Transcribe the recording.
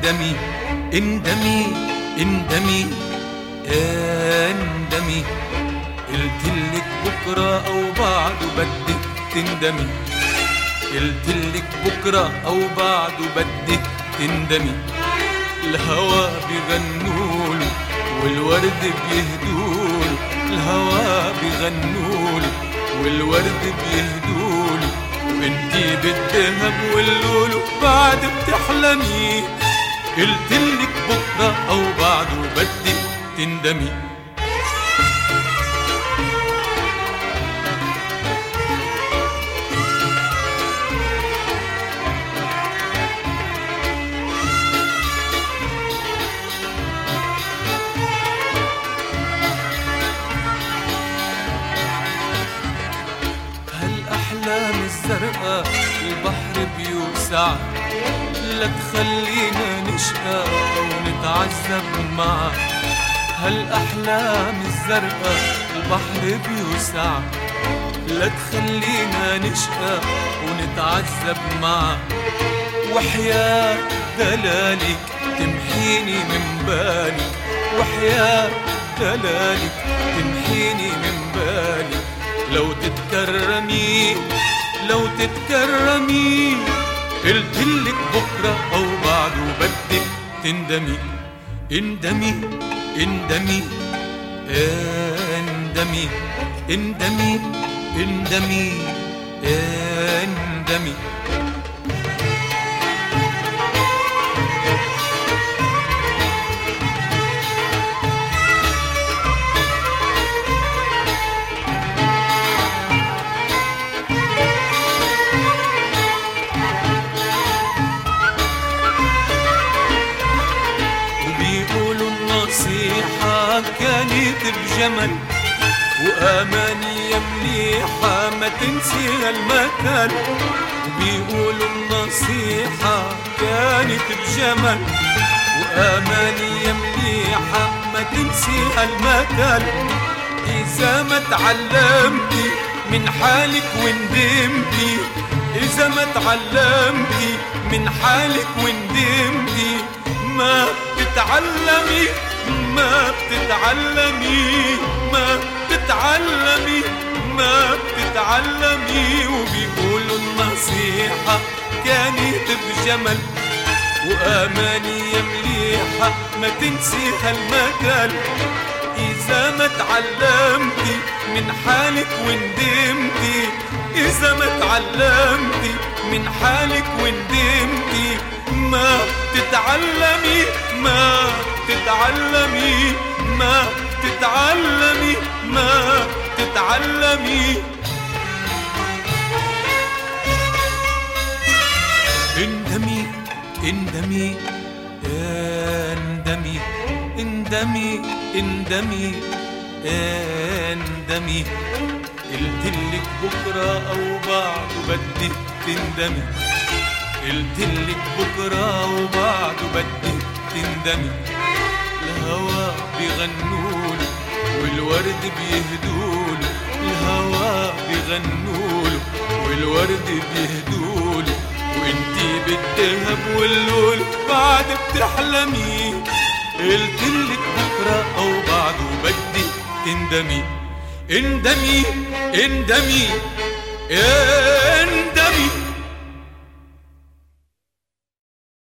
اندمي اندمي اندمي اندمي. قلتلك بكرة أو بعده بدك تندمي، قلتلك بكرة أو بعده بدك تندمي. الهوى بيغنوله والورد بيهدوله، الهوى بيغنوله والورد بيهدوله، وانتي بالذهب واللولو بعد بتحلمي. قلتلك بكرة أو بعده بدك تندمي. هالأحلام الزرقاء البحر بيوسع، لا تخلينا نشقى ونتعذب معا. هالأحلام الزرقاء البحر بيوسع، لا تخلينا نشقى ونتعذب معا. وحياة دلالك تمحيني من بالك، وحياة دلالك تمحيني من بالك. لو تتكرمي لو تتكرمي، قلتلك بكرة أو بعده بدك تندمي. اندمي اندمي اندمي اندمي اندمي اندمي. نصيحة كانت بجمل وأماني يا مليحة ما تنسي هالمثل. وبيقولوا النصيحة كانت بجمل وأماني يا مليحة ما تنسي هالمثل. إذا ما تعلمتي من حالك وندمتي، إذا ما تعلمتي من حالك وندمتي، ما بتتعلمي ما بتتعلمي ما بتتعلمي ما بتتعلمي. وبيقولوا النصيحة كانت بجمل وأماني يا مليحة ما تنسي هالمثل. إذا ما تعلمتي من حالك وندمتي، إذا ما تعلمتي من حالك وندمتي، ما تتعلمي ما تتعلمي ما تتعلمي ما تتعلمي. اندمي اندمي اندمي اندمي اندمي اندمي. قلتلك بكرة أو بعده بدك تندمي، قلتلك بكرة وبعده بدك تندمي. الهوى بيغنوله والورد بيهدوله، الهوى بيغنوله والورد بيهدوله، وانتي بالذهب واللول بعد بتحلمي. قلتلك بكرة أو بعده بدك تندمي. اندمي اندمي اندمي.